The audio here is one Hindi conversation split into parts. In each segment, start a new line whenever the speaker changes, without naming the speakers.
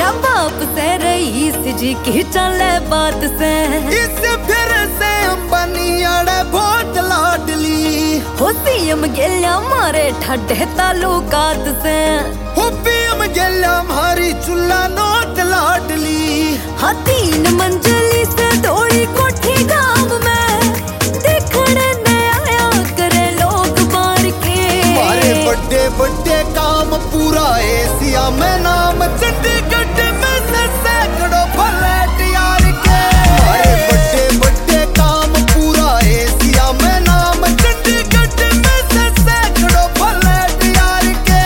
बाप से रईस जी की चले बात से,
इससे फिर से अंबानी आड़े बहुत लाडली।
हो सीएम गेल्या मारे ठड्डे तालुकात से,
हो पीएम गेल्या मारी चुल्ला नोट लाडली।
हाँ 3 मंजिली से दौड़ी कोठी गांव में, देखने ने आया करे लोग बार के।
मारे बड़े बड़े काम पूरा एशिया में नाम, चंडीगढ़ में से सैकड़ों फ्लैट यार के। मारे बड़े बड़े काम पूरा एशिया में नाम, चंडीगढ़ में से सैकड़ों फ्लैट यार के।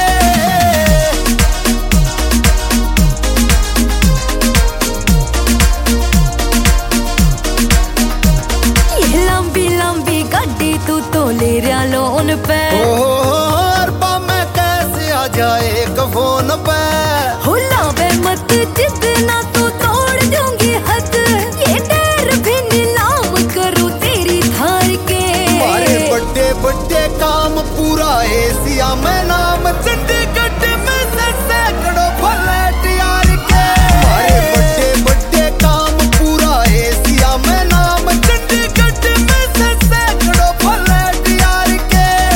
ये लंबी लंबी गाड़ी तू तो ले रहा लोन पे,
जाए एक फोन पे।
हुलावे मत जितना तो तोड़ दूंगी हद, ये डर भी नीलाम करूं तेरी धार के।
मारे बड़े बड़े काम पूरा एशिया में नाम, चंडीगढ़ में से सैकड़ों फ्लैट यार के। मारे बड़े बड़े काम पूरा एशिया में नाम, चंडीगढ़ में से सैकड़ों फ्लैट यार के।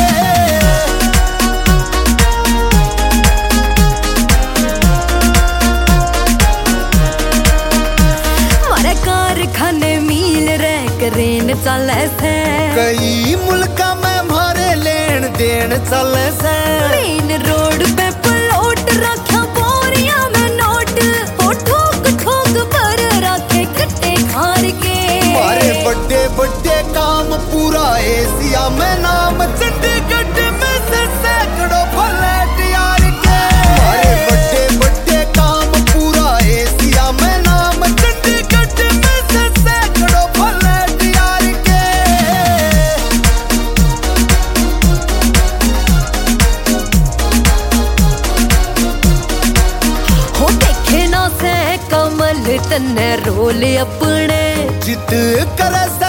कारखाने मील रह करेन चले से,
कई मुल्का में मारे लेन देन चले से।
मेन रोड पे प्लॉट रखा बोरिया में नोट, ओ ठोक ठोक पर रखे कट्टे खार के।
मारे बड़े बड़े काम पूरा एशिया में नाम, चंडीगढ़ में से सैकड़ों फ्लैट यार के। मारे बड़े बड़े काम पूरा एशिया में नाम, चंडीगढ़ में से सैकड़ों फ्लैट यार के।
हो देखे ना से कमल तन्ने रोल अपने,
जित कर